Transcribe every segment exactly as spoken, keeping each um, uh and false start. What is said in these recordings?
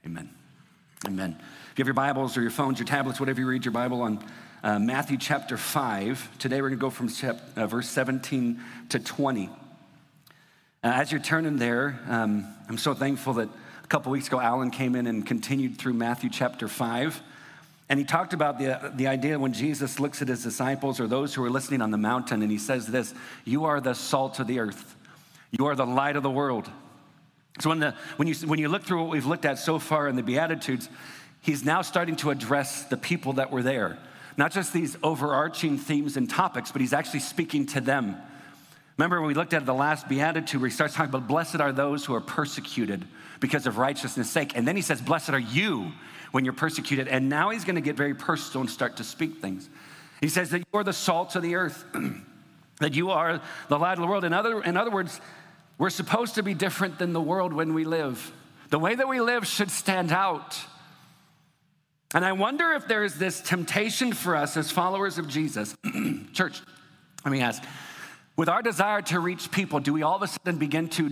Amen. Amen. If you have your Bibles or your phones, your tablets, whatever you read your Bible on, uh, Matthew chapter five. Today we're going to go from chap- uh, verse seventeen to twenty. Uh, as you're turning there, um, I'm so thankful that a couple weeks ago Alan came in and continued through Matthew chapter five. And he talked about the, the idea when Jesus looks at his disciples or those who are listening on the mountain, and he says this: you are the salt of the earth. You are the light of the world. So when, the, when, you, when you look through what we've looked at so far in the Beatitudes, he's now starting to address the people that were there. Not just these overarching themes and topics, but he's actually speaking to them. Remember when we looked at the last Beatitude where he starts talking about blessed are those who are persecuted because of righteousness' sake. And then he says, blessed are you when you're persecuted. And now he's going to get very personal and start to speak things. He says that you are the salt of the earth, that you are the light of the world. In other, in other words, we're supposed to be different than the world when we live. The way that we live should stand out. And I wonder if there is this temptation for us as followers of Jesus. Church, let me ask, with our desire to reach people, do we all of a sudden begin to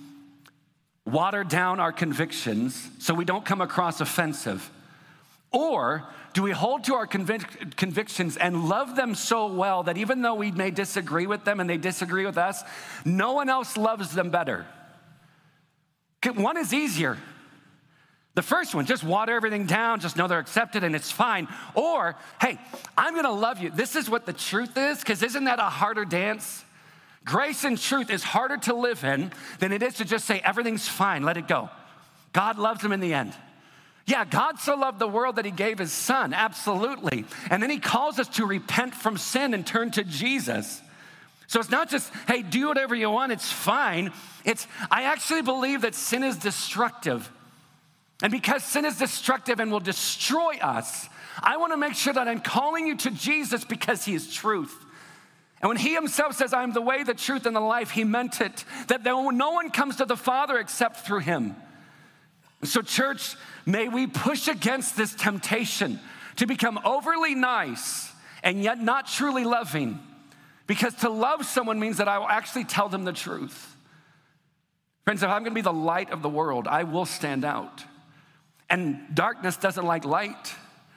water down our convictions so we don't come across offensive? Or do we hold to our convic- convictions and love them so well that even though we may disagree with them and they disagree with us, no one else loves them better? One is easier. The first one, just water everything down, just know they're accepted and it's fine. Or, hey, I'm gonna love you. This is what the truth is, because isn't that a harder dance? Grace and truth is harder to live in than it is to just say everything's fine, let it go. God loves them in the end. Yeah, God so loved the world that he gave his son, absolutely. And then he calls us to repent from sin and turn to Jesus. So it's not just, hey, do whatever you want, it's fine. It's, I actually believe that sin is destructive. And because sin is destructive and will destroy us, I want to make sure that I'm calling you to Jesus because he is truth. And when he himself says, I am the way, the truth, and the life, he meant it, that no one comes to the Father except through him. So church, may we push against this temptation to become overly nice and yet not truly loving. Because to love someone means that I will actually tell them the truth. Friends, if I'm going to be the light of the world, I will stand out. And darkness doesn't like light.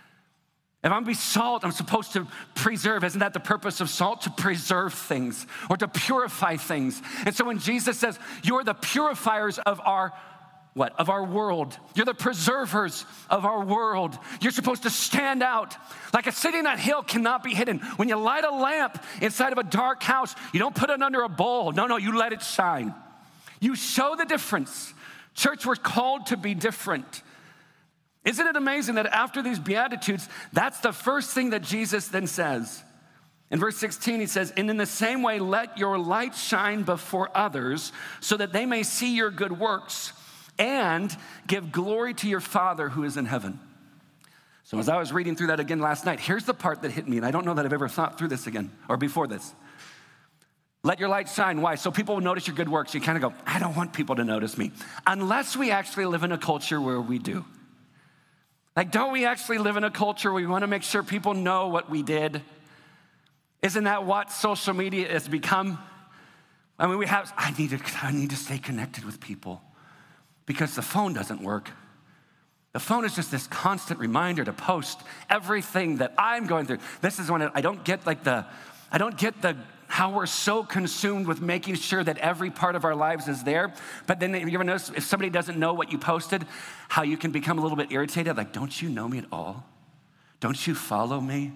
If I'm to be salt, I'm supposed to preserve. Isn't that the purpose of salt? To preserve things or to purify things. And so when Jesus says, you're the purifiers of our what? Of our world. You're the preservers of our world. You're supposed to stand out. Like a city on a hill cannot be hidden. When you light a lamp inside of a dark house, you don't put it under a bowl. No, no, you let it shine. You show the difference. Church, we're called to be different. Isn't it amazing that after these Beatitudes, that's the first thing that Jesus then says? In verse sixteen, he says, and in the same way, let your light shine before others so that they may see your good works and give glory to your Father who is in heaven. So as I was reading through that again last night, here's the part that hit me, and I don't know that I've ever thought through this again, or before this. Let your light shine. Why? So people will notice your good works. You kind of go, I don't want people to notice me. Unless we actually live in a culture where we do. Like, don't we actually live in a culture where we want to make sure people know what we did? Isn't that what social media has become? I mean, we have, I need to, I need to stay connected with people because the phone doesn't work. The phone is just this constant reminder to post everything that I'm going through. This is when I don't get like the, I don't get the, how we're so consumed with making sure that every part of our lives is there. But then you ever notice if somebody doesn't know what you posted, how you can become a little bit irritated? Like, don't you know me at all? Don't you follow me?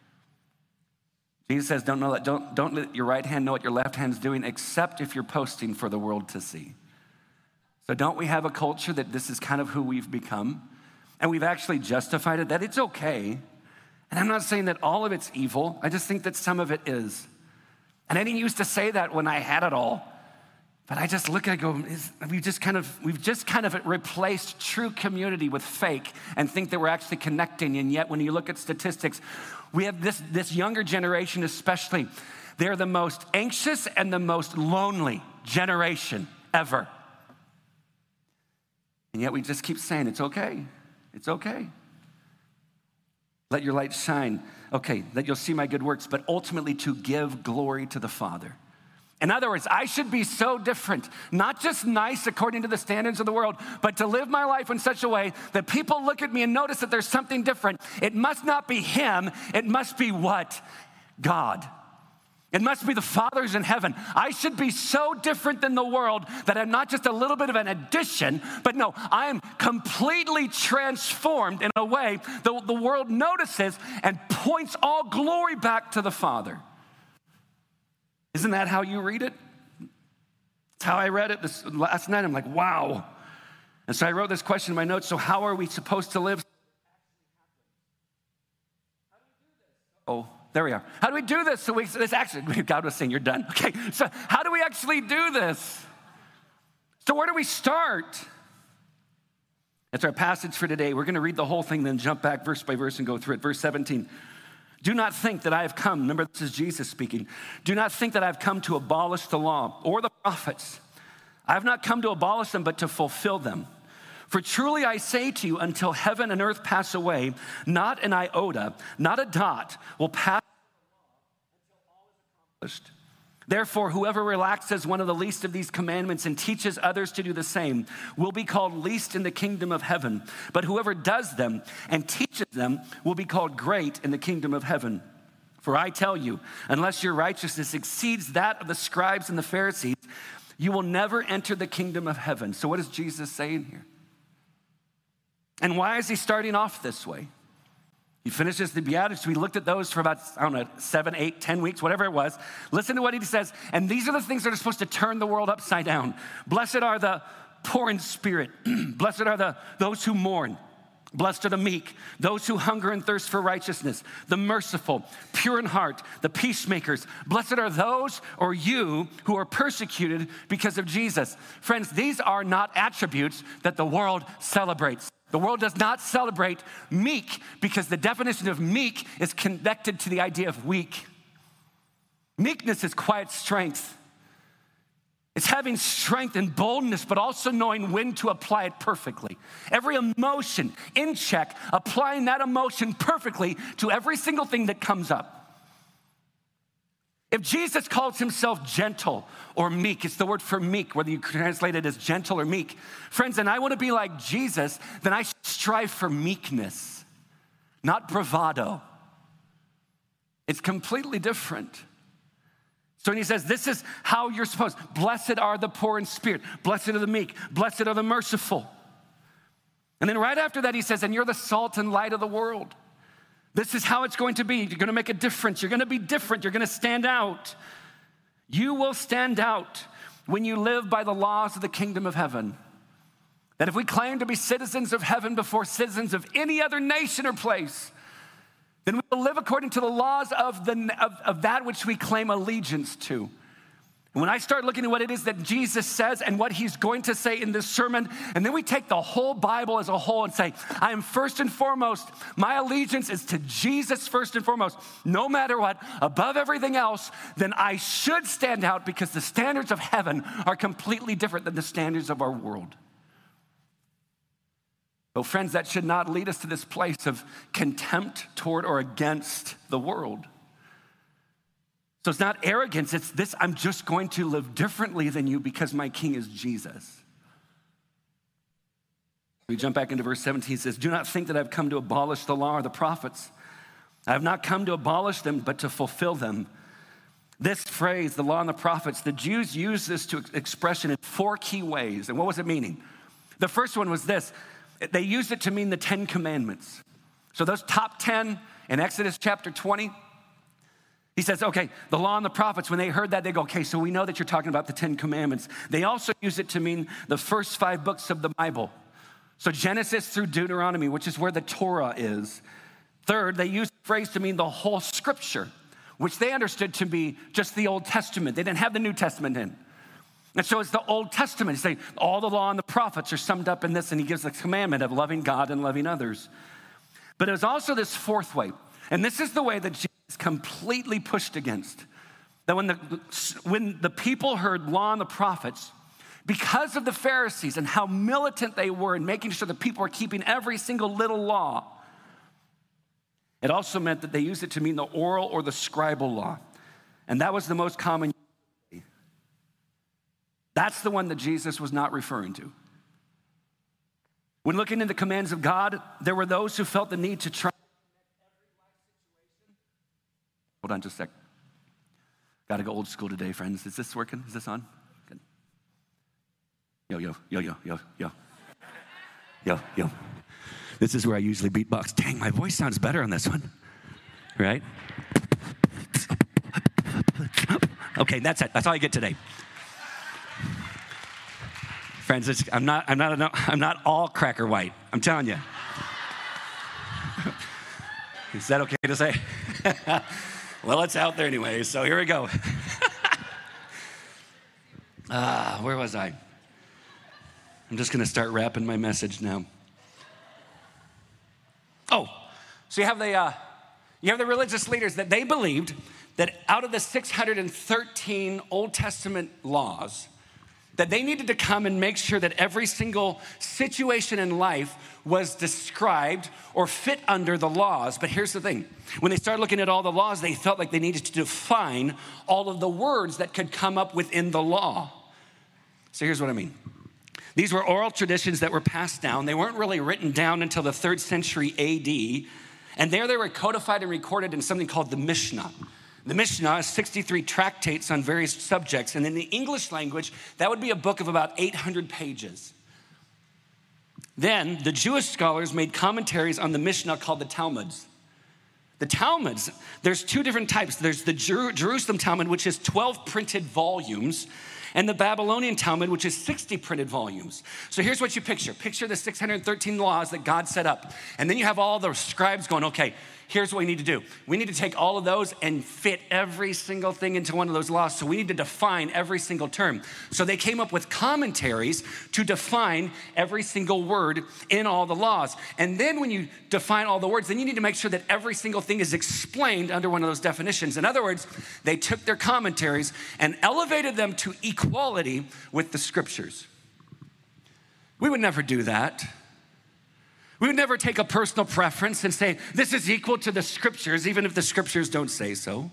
Jesus says, don't, know that, don't, don't let your right hand know what your left hand's doing, except if you're posting for the world to see. So don't we have a culture that this is kind of who we've become? And we've actually justified it, that it's okay. And I'm not saying that all of it's evil. I just think that some of it is. And I didn't used to say that when I had it all. But I just look at it and go, is, we just kind of, we've just kind of replaced true community with fake and think that we're actually connecting. And yet when you look at statistics, we have this, this younger generation especially, they're the most anxious and the most lonely generation ever. And yet we just keep saying, it's okay, it's okay. Let your light shine. Okay, that you'll see my good works, but ultimately to give glory to the Father. In other words, I should be so different, not just nice according to the standards of the world, but to live my life in such a way that people look at me and notice that there's something different. It must not be him, it must be what? God. It must be the Father's in heaven. I should be so different than the world that I'm not just a little bit of an addition, but no, I am completely transformed in a way that the world notices and points all glory back to the Father. Isn't that how you read it? That's how I read it this last night. I'm like, wow. And so I wrote this question in my notes. So how are we supposed to live? Oh, there we are. How do we do this? So we, this actually, God was saying, you're done. Okay, so how do we actually do this? So where do we start? That's our passage for today. We're going to read the whole thing, then jump back verse by verse and go through it. Verse seventeen. Do not think that I have come, remember this is Jesus speaking. Do not think that I have come to abolish the law or the prophets. I have not come to abolish them, but to fulfill them. For truly I say to you, until heaven and earth pass away, not an iota, not a dot will pass until all is accomplished. Therefore, whoever relaxes one of the least of these commandments and teaches others to do the same will be called least in the kingdom of heaven. But whoever does them and teaches them will be called great in the kingdom of heaven. For I tell you, unless your righteousness exceeds that of the scribes and the Pharisees, you will never enter the kingdom of heaven. So what is Jesus saying here? And why is he starting off this way? He finishes the Beatitudes. We looked at those for about, I don't know, seven, eight, ten weeks, whatever it was. Listen to what he says. And these are the things that are supposed to turn the world upside down. Blessed are the poor in spirit. Blessed are the those who mourn. Blessed are the meek, those who hunger and thirst for righteousness, the merciful, pure in heart, the peacemakers. Blessed are those, or you, who are persecuted because of Jesus. Friends, these are not attributes that the world celebrates. The world does not celebrate meek because the definition of meek is connected to the idea of weak. Meekness is quiet strength. It's having strength and boldness, but also knowing when to apply it perfectly. Every emotion in check, applying that emotion perfectly to every single thing that comes up. If Jesus calls himself gentle or meek, it's the word for meek, whether you translate it as gentle or meek. Friends, and I want to be like Jesus, then I should strive for meekness, not bravado. It's completely different. So when he says, this is how you're supposed, blessed are the poor in spirit, blessed are the meek, blessed are the merciful. And then right after that, he says, and you're the salt and light of the world. This is how it's going to be. You're going to make a difference. You're going to be different. You're going to stand out. You will stand out when you live by the laws of the kingdom of heaven. That if we claim to be citizens of heaven before citizens of any other nation or place, then we will live according to the laws of, the, of, of that which we claim allegiance to. And when I start looking at what it is that Jesus says and what he's going to say in this sermon, and then we take the whole Bible as a whole and say, I am first and foremost, my allegiance is to Jesus first and foremost, no matter what, above everything else, then I should stand out because the standards of heaven are completely different than the standards of our world. But friends, that should not lead us to this place of contempt toward or against the world. So it's not arrogance, it's this, I'm just going to live differently than you because my king is Jesus. We jump back into verse seventeen, it says, do not think that I've come to abolish the law or the prophets. I have not come to abolish them, but to fulfill them. This phrase, the law and the prophets, the Jews used this to expression in four key ways. And what was it meaning? The first one was this, they used it to mean the Ten Commandments. So those top ten in Exodus chapter twenty, he says, okay, the law and the prophets, when they heard that, they go, okay, so we know that you're talking about the Ten Commandments. They also use it to mean the first five books of the Bible. So Genesis through Deuteronomy, which is where the Torah is. Third, they use the phrase to mean the whole scripture, which they understood to be just the Old Testament. They didn't have the New Testament in. And so it's the Old Testament. He's saying all the law and the prophets are summed up in this, and he gives the commandment of loving God and loving others. But there's also this fourth way, and this is the way that Jesus completely pushed against. That when the, when the people heard law and the prophets, because of the Pharisees and how militant they were in making sure that people were keeping every single little law, it also meant that they used it to mean the oral or the scribal law. And that was the most common. That's the one that Jesus was not referring to. When looking at the commands of God, there were those who felt the need to try. Hold on just a sec. Got to go old school today, friends. Is this working? Is this on? Good. Yo, yo, yo, yo, yo, yo. Yo, yo. This is where I usually beatbox. Dang, my voice sounds better on this one. Right? Okay, that's it. That's all I get today. Friends, it's, I'm not, I'm not, I'm not all cracker white. I'm telling you. Is that okay to say? Well, it's out there anyway, so here we go. Ah, where was I? I'm just going to start wrapping my message now. Oh, so you have the uh, you have the religious leaders that they believed that out of the six hundred thirteen Old Testament laws, that they needed to come and make sure that every single situation in life was described or fit under the laws. But here's the thing. When they started looking at all the laws, they felt like they needed to define all of the words that could come up within the law. So here's what I mean. These were oral traditions that were passed down. They weren't really written down until the third century A D. And there they were codified and recorded in something called the Mishnah. The Mishnah is sixty-three tractates on various subjects. And in the English language, that would be a book of about eight hundred pages. Then the Jewish scholars made commentaries on the Mishnah called the Talmuds. The Talmuds, there's two different types. There's the Jer- Jerusalem Talmud, which is twelve printed volumes, and the Babylonian Talmud, which is sixty printed volumes. So here's what you picture. Picture the six hundred thirteen laws that God set up. And then you have all the scribes going, okay, here's what we need to do. We need to take all of those and fit every single thing into one of those laws. So we need to define every single term. So they came up with commentaries to define every single word in all the laws. And then when you define all the words, then you need to make sure that every single thing is explained under one of those definitions. In other words, they took their commentaries and elevated them to equality with the scriptures. We would never do that. We would never take a personal preference and say, this is equal to the scriptures, even if the scriptures don't say so.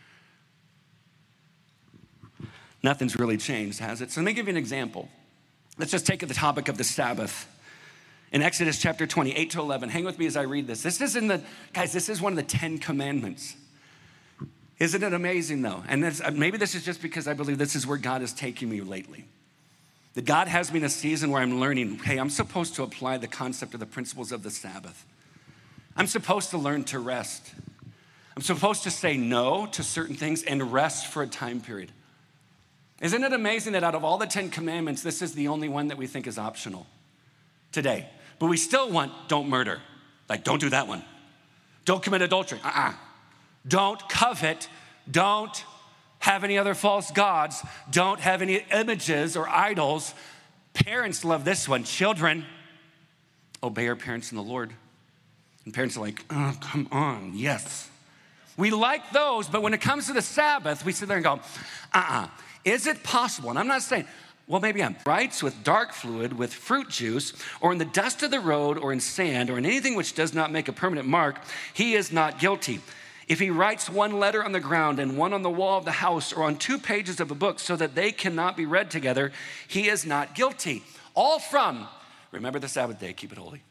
Nothing's really changed, has it? So let me give you an example. Let's just take the topic of the Sabbath. In Exodus chapter twenty, eight to eleven, hang with me as I read this. This is in the, guys, this is one of the Ten Commandments. Isn't it amazing though? And this, maybe this is just because I believe this is where God is taking me lately. That God has me in a season where I'm learning, hey, I'm supposed to apply the concept of the principles of the Sabbath. I'm supposed to learn to rest. I'm supposed to say no to certain things and rest for a time period. Isn't it amazing that out of all the Ten Commandments, this is the only one that we think is optional today? But we still want don't murder. Like, don't do that one. Don't commit adultery. Uh-uh. Don't covet. Don't have any other false gods. Don't have any images or idols. Parents love this one. Children, obey your parents in the Lord. And parents are like, oh, come on, yes. We like those, but when it comes to the Sabbath, we sit there and go, uh-uh. Is it possible? And I'm not saying, well, maybe I'm writes with dark fluid, with fruit juice, or in the dust of the road, or in sand, or in anything which does not make a permanent mark, he is not guilty. If he writes one letter on the ground and one on the wall of the house or on two pages of a book so that they cannot be read together, he is not guilty. All from, remember the Sabbath day, keep it holy.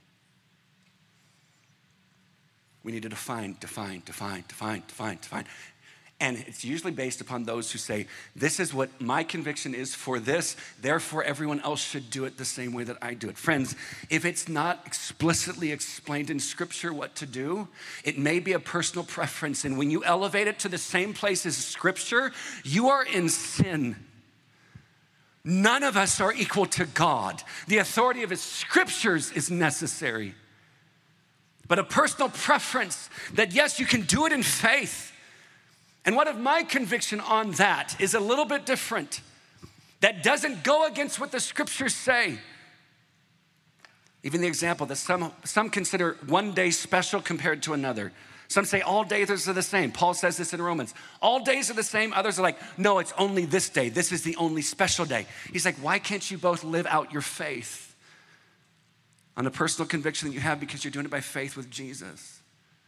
We need to define, define, define, define, define, define. And it's usually based upon those who say, this is what my conviction is for this, therefore everyone else should do it the same way that I do it. Friends, if it's not explicitly explained in Scripture what to do, it may be a personal preference. And when you elevate it to the same place as Scripture, you are in sin. None of us are equal to God. The authority of His Scriptures is necessary. But a personal preference that, yes, you can do it in faith. And what if my conviction on that is a little bit different? That doesn't go against what the scriptures say. Even the example that some, some consider one day special compared to another. Some say all days are the same. Paul says this in Romans. All days are the same. Others are like, no, it's only this day. This is the only special day. He's like, why can't you both live out your faith on a personal conviction that you have because you're doing it by faith with Jesus?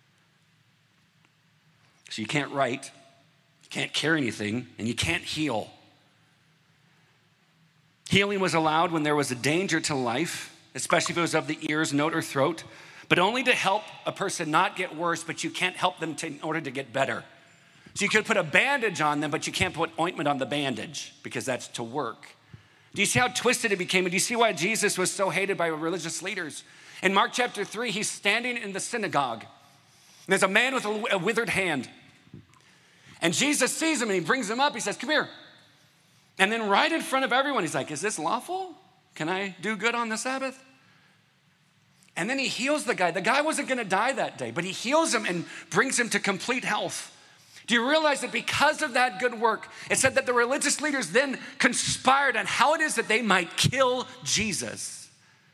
So you can't write. Can't carry anything, and you can't heal. Healing was allowed when there was a danger to life, especially if it was of the ears, note, or throat, but only to help a person not get worse, but you can't help them to, in order to get better. So you could put a bandage on them, but you can't put ointment on the bandage because that's to work. Do you see how twisted it became? And do you see why Jesus was so hated by religious leaders? In Mark chapter three, he's standing in the synagogue. And there's a man with a withered hand. And Jesus sees him and he brings him up. He says, come here. And then right in front of everyone, he's like, is this lawful? Can I do good on the Sabbath? And then he heals the guy. The guy wasn't going to die that day, but he heals him and brings him to complete health. Do you realize that because of that good work, it said that the religious leaders then conspired on how it is that they might kill Jesus?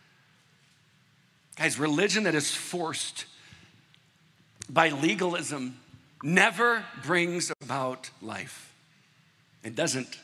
Guys, religion that is forced by legalism never brings about life. It doesn't.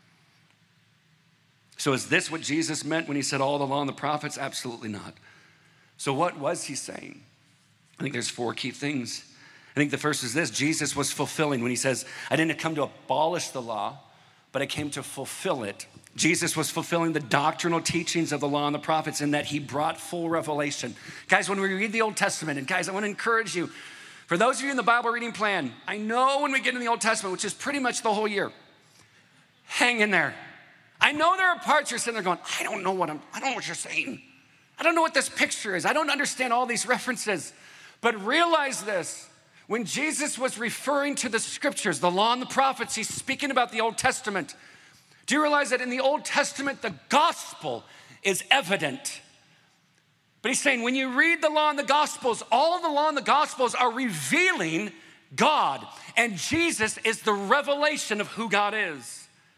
So is this what Jesus meant when he said all the law and the prophets? Absolutely not. So what was he saying? I think there's four key things. I think the first is this: Jesus was fulfilling when he says, I didn't come to abolish the law, but I came to fulfill it. Jesus was fulfilling the doctrinal teachings of the law and the prophets in that he brought full revelation. Guys, when we read the Old Testament, and guys, I want to encourage you, for those of you in the Bible reading plan, I know when we get in the Old Testament, which is pretty much the whole year, hang in there. I know there are parts you're sitting there going, I don't know what I'm, I don't know what you're saying. I don't know what this picture is. I don't understand all these references. But realize this, when Jesus was referring to the scriptures, the law and the prophets, he's speaking about the Old Testament. Do you realize that in the Old Testament, the gospel is evident? But he's saying when you read the law and the gospels, all the law and the gospels are revealing God. And Jesus is the revelation of who God is.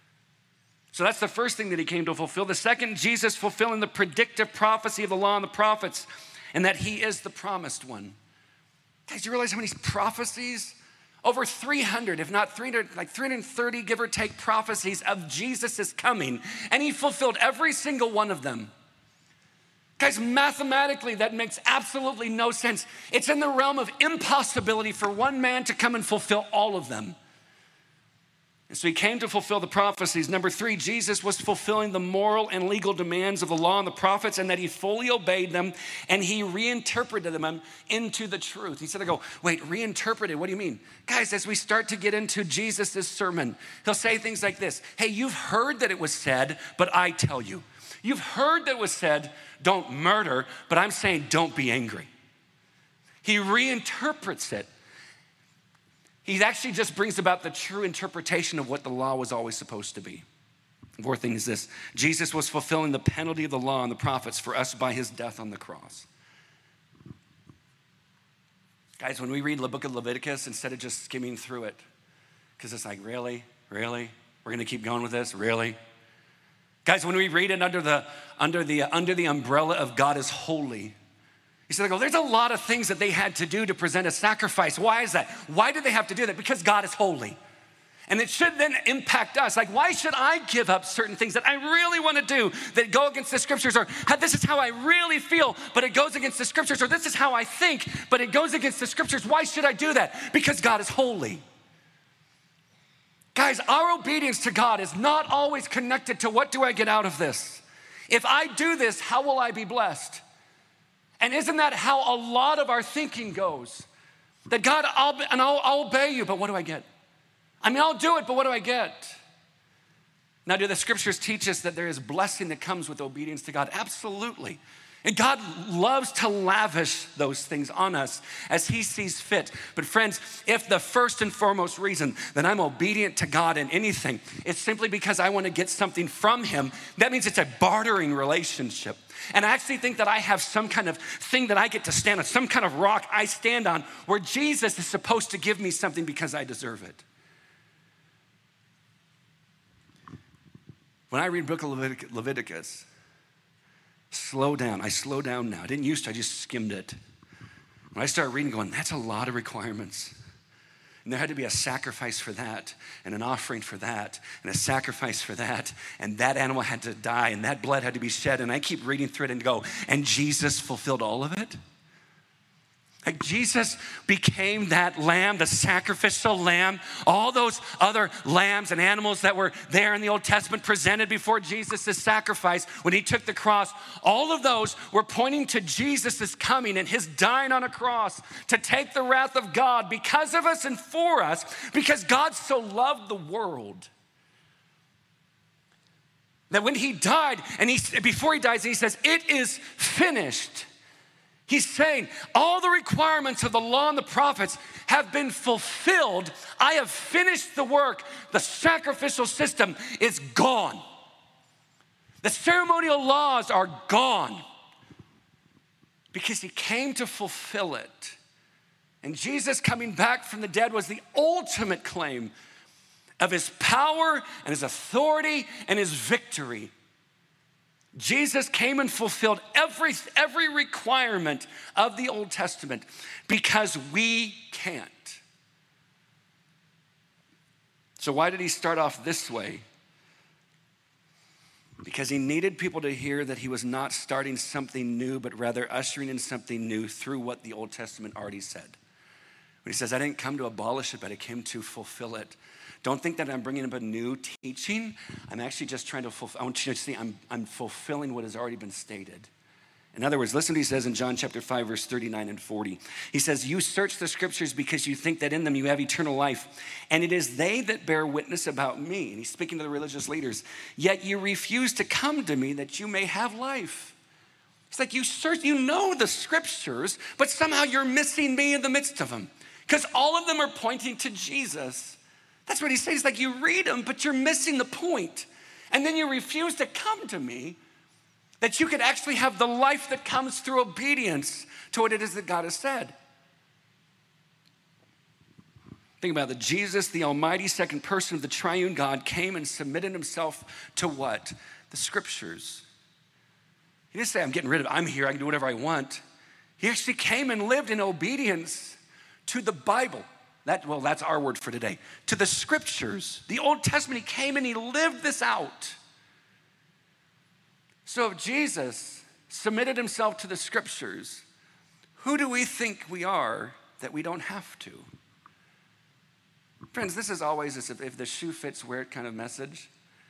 So that's the first thing that he came to fulfill. The second, Jesus fulfilling the predictive prophecy of the law and the prophets, and that he is the promised one. Guys, you realize how many prophecies? Over three hundred, if not three hundred, like three hundred thirty, give or take, prophecies of Jesus is coming. And he fulfilled every single one of them. Guys, mathematically, that makes absolutely no sense. It's in the realm of impossibility for one man to come and fulfill all of them. And so he came to fulfill the prophecies. Number three, Jesus was fulfilling the moral and legal demands of the law and the prophets, and that he fully obeyed them, and he reinterpreted them into the truth. He said, I go, wait, reinterpreted, what do you mean? Guys, as we start to get into Jesus' sermon, he'll say things like this. Hey, you've heard that it was said, but I tell you. You've heard that it was said, don't murder, but I'm saying don't be angry. He reinterprets it. He actually just brings about the true interpretation of what the law was always supposed to be. The fourth thing is this: Jesus was fulfilling the penalty of the law and the prophets for us by his death on the cross. Guys, when we read the book of Leviticus, instead of just skimming through it, because it's like, really, really? We're gonna keep going with this, really? Guys, when we read it under the, under the, under the umbrella of God is holy, he said, there's a lot of things that they had to do to present a sacrifice. Why is that? Why do they have to do that? Because God is holy. And it should then impact us. Like, why should I give up certain things that I really want to do that go against the scriptures? Or this is how I really feel, but it goes against the scriptures. Or this is how I think, but it goes against the scriptures. Why should I do that? Because God is holy. Guys, our obedience to God is not always connected to what do I get out of this? If I do this, how will I be blessed? And isn't that how a lot of our thinking goes? That God, I'll, and I'll, I'll obey you, but what do I get? I mean, I'll do it, but what do I get? Now, do the scriptures teach us that there is blessing that comes with obedience to God? Absolutely. And God loves to lavish those things on us as he sees fit. But friends, if the first and foremost reason that I'm obedient to God in anything is simply because I want to get something from him, that means it's a bartering relationship. And I actually think that I have some kind of thing that I get to stand on, some kind of rock I stand on where Jesus is supposed to give me something because I deserve it. When I read the book of Levitic- Leviticus, slow down. I slow down now. I didn't used to, I just skimmed it. When I started reading, going, that's a lot of requirements. And there had to be a sacrifice for that, and an offering for that, and a sacrifice for that, and that animal had to die, and that blood had to be shed. And I keep reading through it and go, and Jesus fulfilled all of it? Like Jesus became that lamb, the sacrificial lamb. All those other lambs and animals that were there in the Old Testament presented before Jesus' sacrifice when he took the cross, all of those were pointing to Jesus' coming and his dying on a cross to take the wrath of God because of us and for us, because God so loved the world that when he died, and he before he dies, he says, "It is finished." He's saying, all the requirements of the law and the prophets have been fulfilled. I have finished the work. The sacrificial system is gone. The ceremonial laws are gone because he came to fulfill it. And Jesus coming back from the dead was the ultimate claim of his power and his authority and his victory. Jesus came and fulfilled every, every requirement of the Old Testament because we can't. So why did he start off this way? Because he needed people to hear that he was not starting something new, but rather ushering in something new through what the Old Testament already said. When he says, I didn't come to abolish it, but I came to fulfill it. Don't think that I'm bringing up a new teaching. I'm actually just trying to fulfill. I want you to see I'm, I'm fulfilling what has already been stated. In other words, listen to what he says in John chapter five, verse thirty-nine and forty. He says, you search the scriptures because you think that in them you have eternal life. And it is they that bear witness about me. And he's speaking to the religious leaders. Yet you refuse to come to me that you may have life. It's like you search, you know the scriptures, but somehow you're missing me in the midst of them. Because all of them are pointing to Jesus. That's what he says. It's like you read them, but you're missing the point. And then you refuse to come to me that you could actually have the life that comes through obedience to what it is that God has said. Think about it. Jesus, the almighty second person of the triune God, came and submitted himself to what? The scriptures. He didn't say, I'm getting rid of it. I'm here. I can do whatever I want. He actually came and lived in obedience to the Bible. That, well, that's our word for today. To the scriptures. The Old Testament, he came and he lived this out. So if Jesus submitted himself to the scriptures, who do we think we are that we don't have to? Friends, this is always this if the shoe fits, wear it kind of message.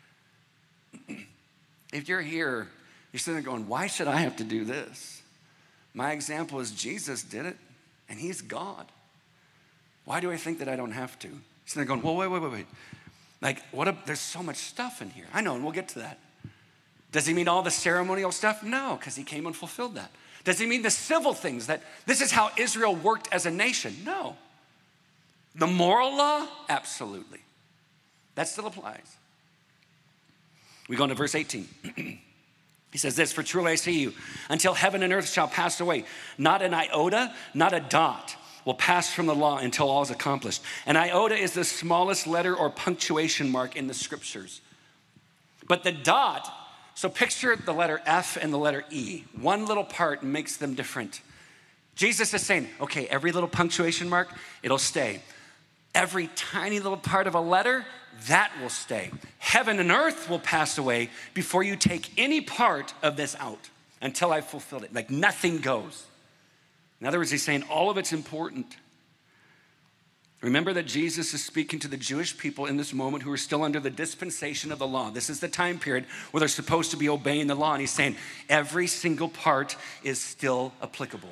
If you're here, you're sitting there going, why should I have to do this? My example is Jesus did it, and he's God. Why do I think that I don't have to? He's there going, well, wait, wait, wait, wait. Like, what? A, there's so much stuff in here. I know, and we'll get to that. Does he mean all the ceremonial stuff? No, because he came and fulfilled that. Does he mean the civil things, that this is how Israel worked as a nation? No. The moral law? Absolutely. That still applies. We go into verse eighteen. He says this, for truly I say to you, until heaven and earth shall pass away, not an iota, not a dot will pass from the law until all is accomplished. An iota is the smallest letter or punctuation mark in the scriptures. But the dot, so picture the letter F and the letter E. One little part makes them different. Jesus is saying, okay, every little punctuation mark, it'll stay. Every tiny little part of a letter, that will stay. Heaven and earth will pass away before you take any part of this out until I've fulfilled it. Like nothing goes. In other words, he's saying all of it's important. Remember that Jesus is speaking to the Jewish people in this moment who are still under the dispensation of the law. This is the time period where they're supposed to be obeying the law. And he's saying every single part is still applicable.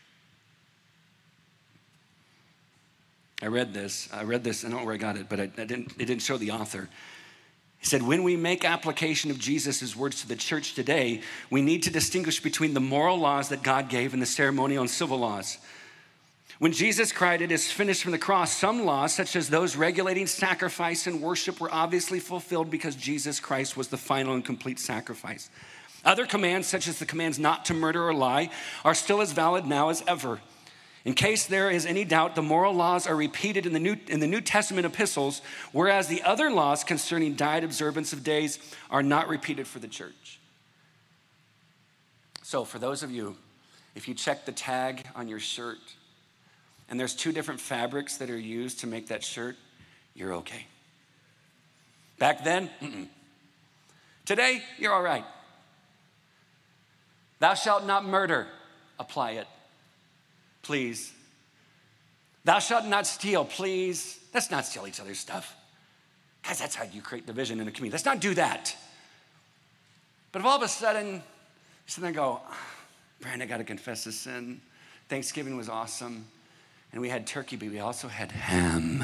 I read this. I read this. I don't know where I got it, but I, I didn't, it didn't show the author. He said, when we make application of Jesus' words to the church today, we need to distinguish between the moral laws that God gave and the ceremonial and civil laws. When Jesus cried, it is finished from the cross, some laws, such as those regulating sacrifice and worship, were obviously fulfilled because Jesus Christ was the final and complete sacrifice. Other commands, such as the commands not to murder or lie, are still as valid now as ever. In case there is any doubt, the moral laws are repeated in the New, in the New Testament epistles, whereas the other laws concerning diet observance of days are not repeated for the church. So for those of you, if you check the tag on your shirt, and there's two different fabrics that are used to make that shirt, you're okay. Back then, mm-mm. Today, you're all right. Thou shalt not murder, apply it. please. Thou shalt not steal, please. Let's not steal each other's stuff. Guys, that's how you create division in a community. Let's not do that. But if all of a sudden, you sit there and go, Brian, I got to confess this sin. Thanksgiving was awesome. And we had turkey, but we also had ham.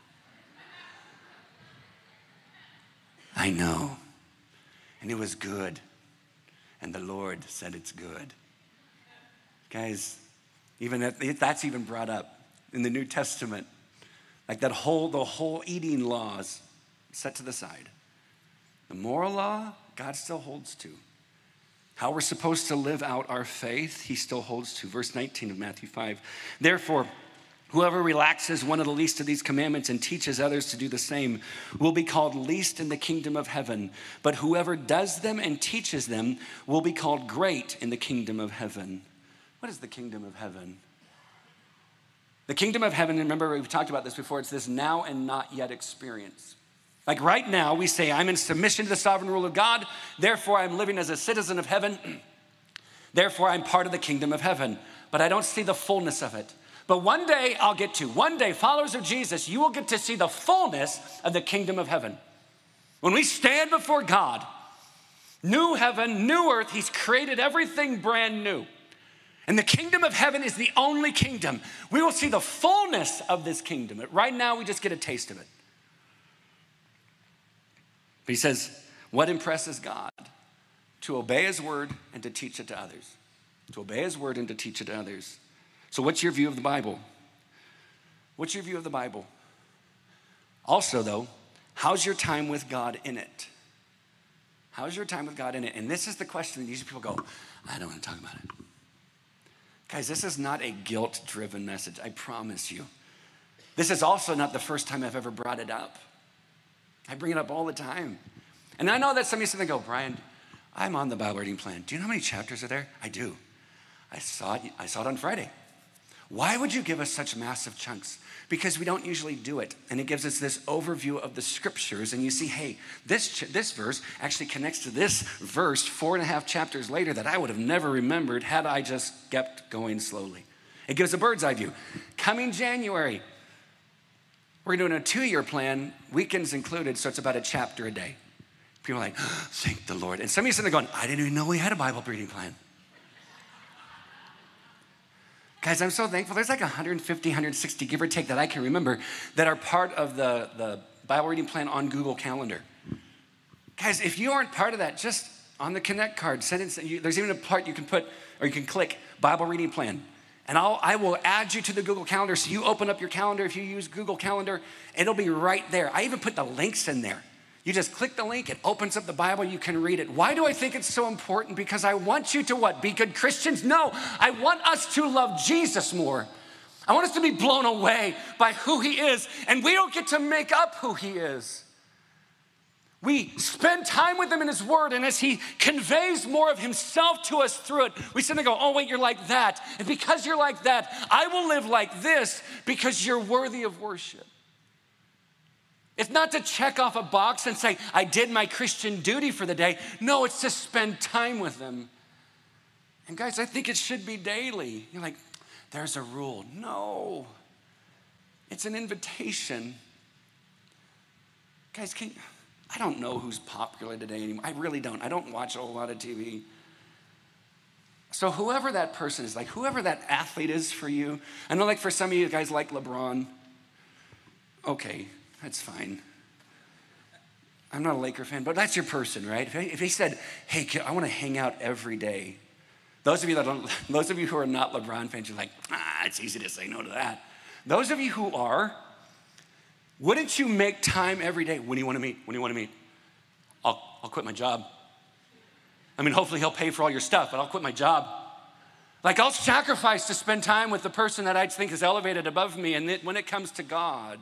I know. And it was good. And the Lord said it's good. Guys, even if that's even brought up in the New Testament. Like that whole, the whole eating laws set to the side. The moral law, God still holds to. How we're supposed to live out our faith, he still holds to. Verse nineteen of Matthew five. Therefore, whoever relaxes one of the least of these commandments and teaches others to do the same will be called least in the kingdom of heaven. But whoever does them and teaches them will be called great in the kingdom of heaven. What is the kingdom of heaven? The kingdom of heaven, remember we've talked about this before, it's this now and not yet experience. Like right now, we say, I'm in submission to the sovereign rule of God, therefore I'm living as a citizen of heaven, therefore I'm part of the kingdom of heaven. But I don't see the fullness of it. But one day I'll get to, one day, followers of Jesus, you will get to see the fullness of the kingdom of heaven. When we stand before God, new heaven, new earth, he's created everything brand new. And the kingdom of heaven is the only kingdom. We will see the fullness of this kingdom. Right now, we just get a taste of it. But he says, what impresses God? To obey his word and to teach it to others. To obey his word and to teach it to others. So what's your view of the Bible? What's your view of the Bible? Also, though, how's your time with God in it? How's your time with God in it? And this is the question that usually people go, I don't want to talk about it. Guys, this is not a guilt-driven message, I promise you. This is also not the first time I've ever brought it up. I bring it up all the time. And I know that some of you sit there and go, Brian, I'm on the Bible reading plan. Do you know how many chapters are there? I do. I saw it, I saw it on Friday. Why would you give us such massive chunks? Because we don't usually do it. And it gives us this overview of the scriptures. And you see, hey, this, this verse actually connects to this verse four and a half chapters later that I would have never remembered had I just kept going slowly. It gives a bird's eye view. Coming January, we're doing a two-year plan, weekends included, so it's about a chapter a day. People are like, oh, thank the Lord. And some of you sitting there going, I didn't even know we had a Bible reading plan. Guys, I'm so thankful. There's like one hundred fifty, one hundred sixty, give or take, that I can remember that are part of the, the Bible reading plan on Google Calendar. Guys, if you aren't part of that, just on the Connect card, send it. There's even a part you can put, or you can click Bible reading plan. And I'll, I will add you to the Google Calendar. So you open up your calendar. If you use Google Calendar, it'll be right there. I even put the links in there. You just click the link, it opens up the Bible, you can read it. Why do I think it's so important? Because I want you to what? Be good Christians? No, I want us to love Jesus more. I want us to be blown away by who he is, and we don't get to make up who he is. We spend time with him in his word, and as he conveys more of himself to us through it, we sit and go, oh, wait, you're like that. And because you're like that, I will live like this because you're worthy of worship. It's not to check off a box and say, I did my Christian duty for the day. No, it's to spend time with them. And guys, I think it should be daily. You're like, there's a rule. No, it's an invitation. Guys, can, I don't know who's popular today anymore. I really don't. I don't watch a whole lot of T V. So whoever that person is, like whoever that athlete is for you, I know like for some of you guys like LeBron. Okay. That's fine. I'm not a Laker fan, but that's your person, right? If he, if he said, hey, I want to hang out every day. Those of you that don't, those of you who are not LeBron fans, you're like, ah, it's easy to say no to that. Those of you who are, wouldn't you make time every day? When do you want to meet? When do you want to meet? I'll, I'll quit my job. I mean, hopefully he'll pay for all your stuff, but I'll quit my job. Like I'll sacrifice to spend time with the person that I think is elevated above me. And it, when it comes to God,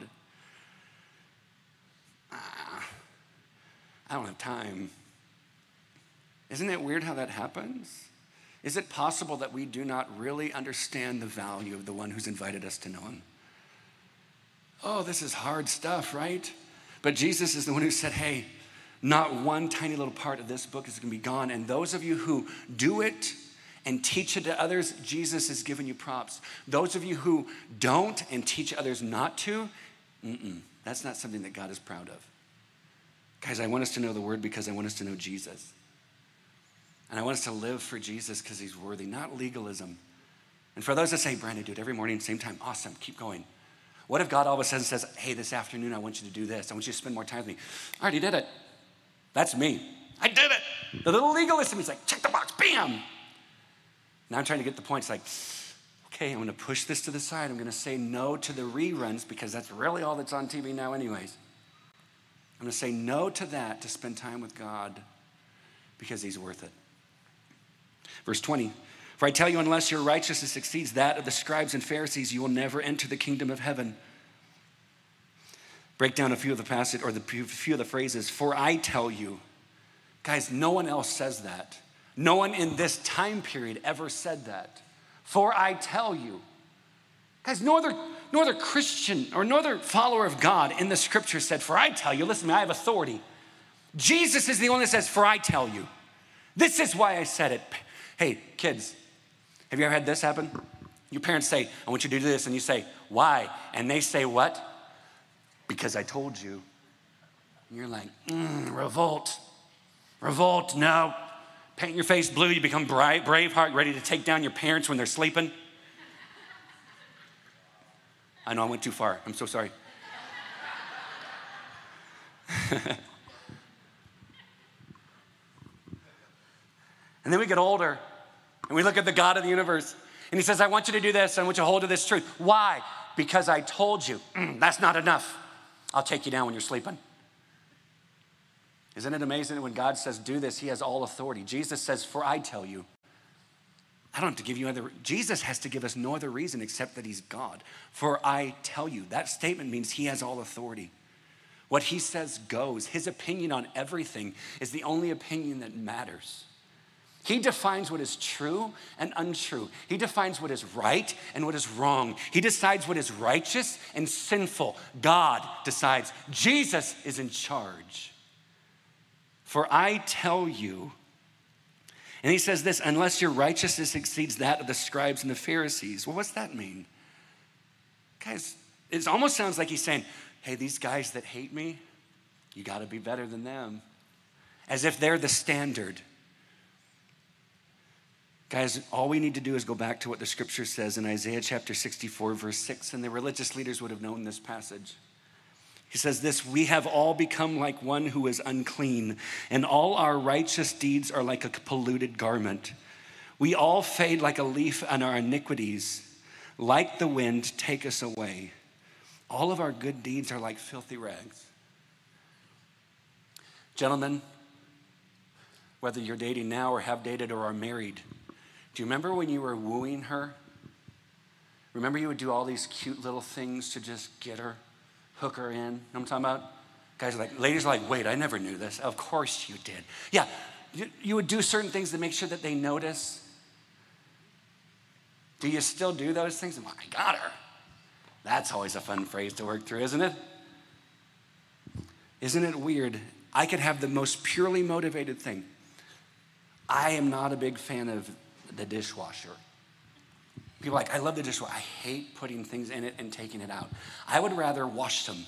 I don't have time. Isn't it weird how that happens? Is it possible that we do not really understand the value of the one who's invited us to know him? Oh, this is hard stuff, right? But Jesus is the one who said, hey, not one tiny little part of this book is going to be gone. And those of you who do it and teach it to others, Jesus is giving you props. Those of you who don't and teach others not to, mm-mm, that's not something that God is proud of. Guys, I want us to know the word because I want us to know Jesus. And I want us to live for Jesus because he's worthy, not legalism. And for those that say, Brandon, do it every morning, same time, awesome, keep going. What if God all of a sudden says, hey, this afternoon I want you to do this. I want you to spend more time with me. I already did it. That's me. I did it. The little legalist in me is like, check the box, bam. Now I'm trying to get the point. It's like, okay, I'm going to push this to the side. I'm going to say no to the reruns because that's really all that's on T V now anyways. I'm going to say no to that to spend time with God because he's worth it. Verse twenty, for I tell you, unless your righteousness exceeds that of the scribes and Pharisees, you will never enter the kingdom of heaven. Break down a few of the passage or the few of the phrases. For I tell you, guys, no one else says that. No one in this time period ever said that. For I tell you, guys, no other, no other Christian or no other follower of God in the scripture said, for I tell you, listen to me, I have authority. Jesus is the one that says, for I tell you. This is why I said it. Hey, kids, have you ever had this happen? Your parents say, I want you to do this, and you say, why? And they say what? Because I told you. And you're like, mm, revolt. Revolt, no. Paint your face blue, you become brave, Braveheart, ready to take down your parents when they're sleeping. I know I went too far. I'm so sorry. And then we get older, and we look at the God of the universe, and he says, I want you to do this, I want you to hold to this truth. Why? Because I told you. Mm, that's not enough. I'll take you down when you're sleeping. Isn't it amazing that when God says do this, he has all authority? Jesus says, for I tell you. I don't have to give you other, Jesus has to give us no other reason except that he's God. For I tell you. That statement means he has all authority. What he says goes. His opinion on everything is the only opinion that matters. He defines what is true and untrue. He defines what is right and what is wrong. He decides what is righteous and sinful. God decides. Jesus is in charge. For I tell you, and he says this, unless your righteousness exceeds that of the scribes and the Pharisees. Well, what's that mean? Guys, it almost sounds like he's saying, hey, these guys that hate me, you got to be better than them. As if they're the standard. Guys, all we need to do is go back to what the scripture says in Isaiah chapter sixty-four, verse six, and the religious leaders would have known this passage. He says this, we have all become like one who is unclean, and all our righteous deeds are like a polluted garment. We all fade like a leaf, and our iniquities, like the wind, take us away. All of our good deeds are like filthy rags. Gentlemen, whether you're dating now or have dated or are married, do you remember when you were wooing her? Remember you would do all these cute little things to just get her, hook her in? You know what I'm talking about? Guys are like, ladies are like, wait, I never knew this. Of course you did. Yeah, you, you would do certain things to make sure that they notice. Do you still do those things? Well, I got her. That's always a fun phrase to work through, isn't it? Isn't it weird? I could have the most purely motivated thing. I am not a big fan of the dishwasher. People are like, I love the dishwasher. I hate putting things in it and taking it out. I would rather wash them.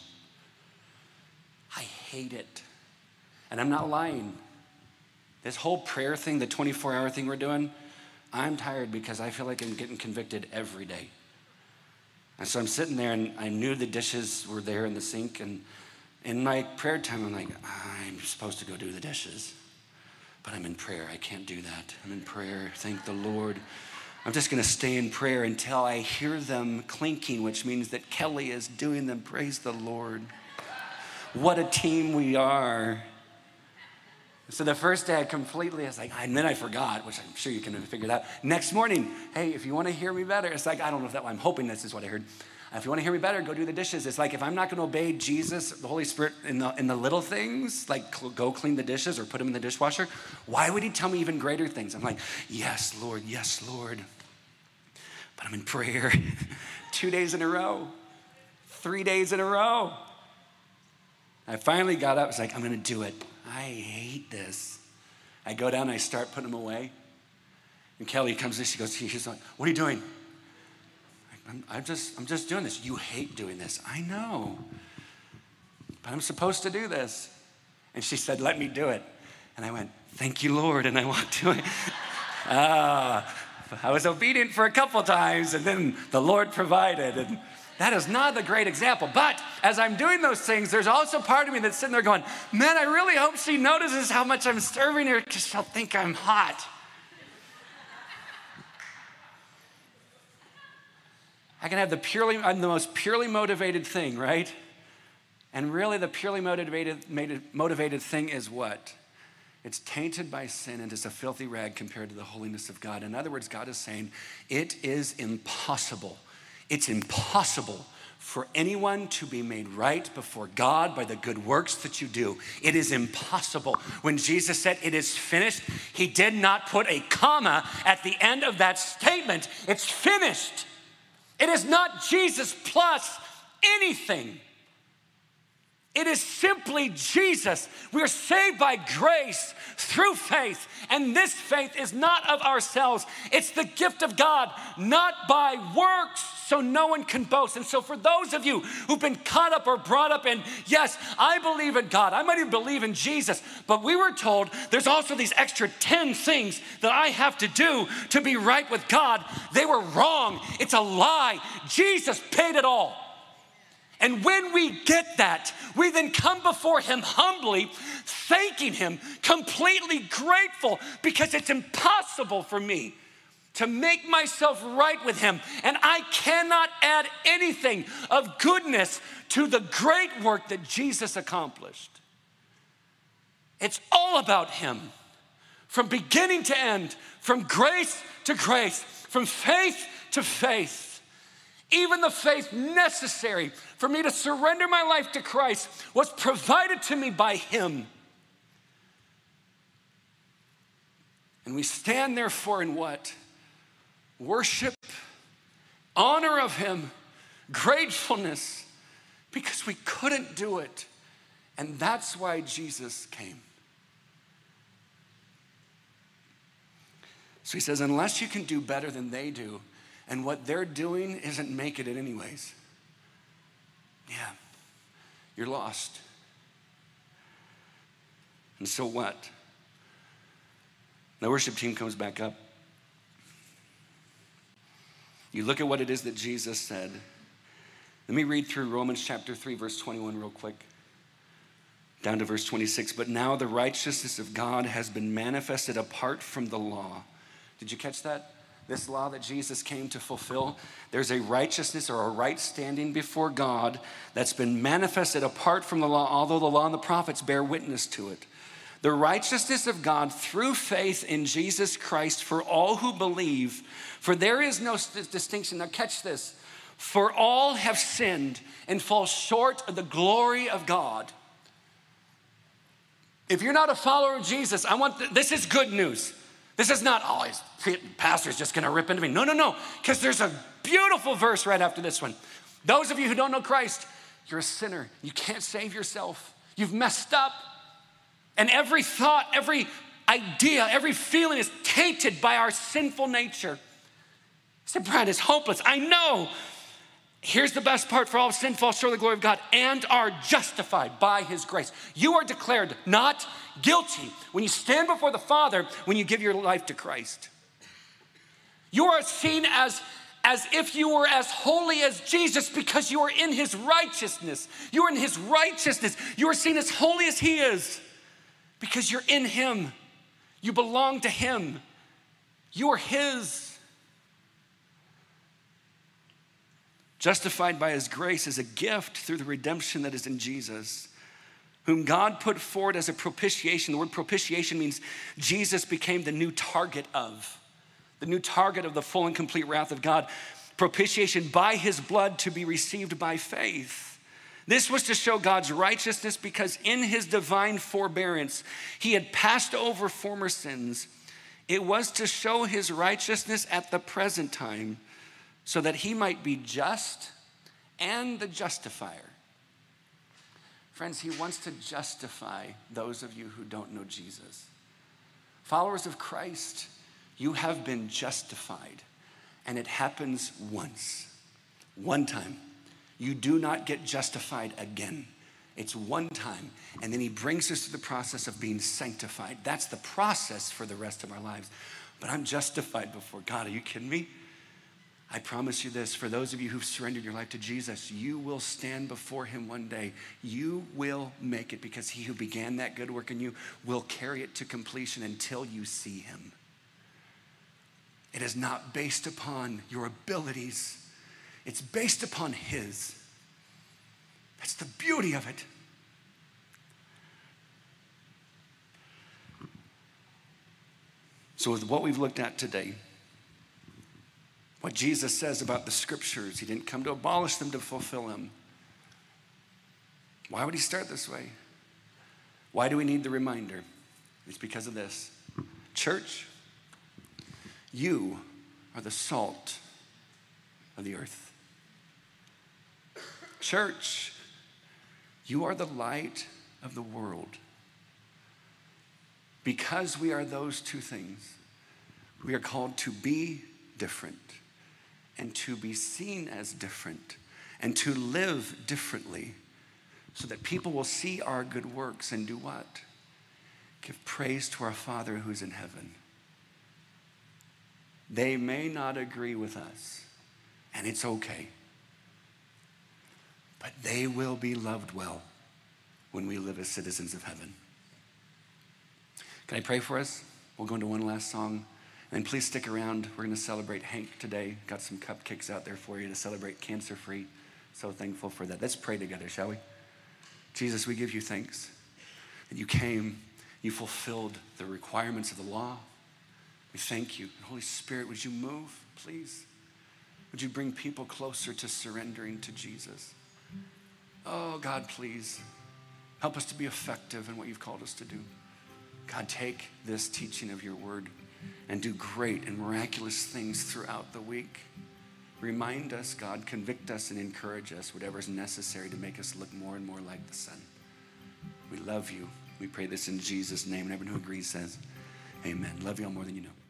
I hate it. And I'm not lying. This whole prayer thing, the twenty-four hour thing we're doing, I'm tired because I feel like I'm getting convicted every day. And so I'm sitting there and I knew the dishes were there in the sink, and in my prayer time, I'm like, I'm supposed to go do the dishes, but I'm in prayer. I can't do that. I'm in prayer. Thank the Lord. I'm just going to stay in prayer until I hear them clinking, which means that Kelly is doing them. Praise the Lord. What a team we are. So the first day I completely, I was like, and then I forgot, which I'm sure you can figure it out. Next morning, hey, if you want to hear me better, it's like, I don't know if that, I'm hoping this is what I heard. If you want to hear me better, go do the dishes. It's like, if I'm not going to obey Jesus, the Holy Spirit, in the, in the little things, like cl- go clean the dishes or put them in the dishwasher, why would he tell me even greater things? I'm like, yes, Lord, yes, Lord. But I'm in prayer two days in a row, three days in a row. I finally got up. I was like, I'm going to do it. I hate this. I go down, I start putting them away. And Kelly comes in, she goes, she's like, what are you doing? I'm, I'm just, I'm just doing this. You hate doing this. I know, but I'm supposed to do this. And she said, let me do it. And I went, thank you, Lord. And I walked to it. Ah, I was obedient for a couple times, and then the Lord provided. And that is not a great example. But as I'm doing those things, there's also part of me that's sitting there going, man, I really hope she notices how much I'm serving her because she'll think I'm hot. I can have the purely, I'm the most purely motivated thing, right? And really the purely motivated, motivated thing is what? It's tainted by sin and is a filthy rag compared to the holiness of God. In other words, God is saying, it is impossible. It's impossible for anyone to be made right before God by the good works that you do. It is impossible. When Jesus said, it is finished, he did not put a comma at the end of that statement. It's finished. It is not Jesus plus anything. It is simply Jesus. We are saved by grace through faith, and this faith is not of ourselves. It's the gift of God, not by works, so no one can boast. And so for those of you who've been caught up or brought up in, yes, I believe in God, I might even believe in Jesus, but we were told there's also these extra ten things that I have to do to be right with God. They were wrong. It's a lie. Jesus paid it all. And when we get that, we then come before him humbly, thanking him, completely grateful, because it's impossible for me to make myself right with him. And I cannot add anything of goodness to the great work that Jesus accomplished. It's all about him, from beginning to end, from grace to grace, from faith to faith. Even the faith necessary for me to surrender my life to Christ was provided to me by him. And we stand therefore in what? Worship, honor of him, gratefulness, because we couldn't do it. And that's why Jesus came. So he says, unless you can do better than they do, and what they're doing isn't making it anyways, yeah, you're lost. And so what? The worship team comes back up. You look at what it is that Jesus said. Let me read through Romans chapter three, verse twenty-one real quick. Down to verse twenty-six. But now the righteousness of God has been manifested apart from the law. Did you catch that? This law that Jesus came to fulfill, there's a righteousness or a right standing before God that's been manifested apart from the law, although the law and the prophets bear witness to it. The righteousness of God through faith in Jesus Christ for all who believe, for there is no distinction. Now catch this. For all have sinned and fall short of the glory of God. If you're not a follower of Jesus, I want, th- this is good news. This is not, oh, his pastor's just gonna rip into me. No, no, no, because there's a beautiful verse right after this one. Those of you who don't know Christ, you're a sinner. You can't save yourself. You've messed up. And every thought, every idea, every feeling is tainted by our sinful nature. I said, Brian, it's hopeless. I know. Here's the best part: for all sin fall short of the glory of God and are justified by his grace. You are declared not guilty when you stand before the Father when you give your life to Christ. You are seen as, as if you were as holy as Jesus because you are in his righteousness. You are in his righteousness. You are seen as holy as he is because you're in him. You belong to him. You are his. Justified by his grace is a gift through the redemption that is in Jesus, whom God put forward as a propitiation. The word propitiation means Jesus became the new target of, the new target of the full and complete wrath of God. Propitiation by his blood to be received by faith. This was to show God's righteousness because in his divine forbearance, he had passed over former sins. It was to show his righteousness at the present time, so that he might be just and the justifier. Friends, he wants to justify those of you who don't know Jesus. Followers of Christ, You have been justified, and it happens once, one time. You do not get justified again. It's one time, and then he brings us to the process of being sanctified. That's the process for the rest of our lives. But I'm justified before God. Are you kidding me? I promise you this, for those of you who've surrendered your life to Jesus, you will stand before him one day. You will make it, because he who began that good work in you will carry it to completion until you see him. It is not based upon your abilities. It's based upon his. That's the beauty of it. So with what we've looked at today, what Jesus says about the scriptures, he didn't come to abolish them, to fulfill them. Why would he start this way? Why do we need the reminder? It's because of this. Church, you are the salt of the earth. Church, you are the light of the world. Because we are those two things, we are called to be different, and to be seen as different, and to live differently, so that people will see our good works and do what? Give praise to our Father who's in heaven. They may not agree with us, and it's okay, but they will be loved well when we live as citizens of heaven. Can I pray for us? We'll go into one last song. And please stick around. We're going to celebrate Hank today. Got some cupcakes out there for you to celebrate cancer-free. So thankful for that. Let's pray together, shall we? Jesus, we give you thanks that you came, you fulfilled the requirements of the law. We thank you. And Holy Spirit, would you move, please? Would you bring people closer to surrendering to Jesus? Oh, God, please help us to be effective in what you've called us to do. God, take this teaching of your word and do great and miraculous things throughout the week. Remind us, God, convict us and encourage us, whatever is necessary to make us look more and more like the Son. We love you. We pray this in Jesus' name. And everyone who agrees says, amen. Love you all more than you know.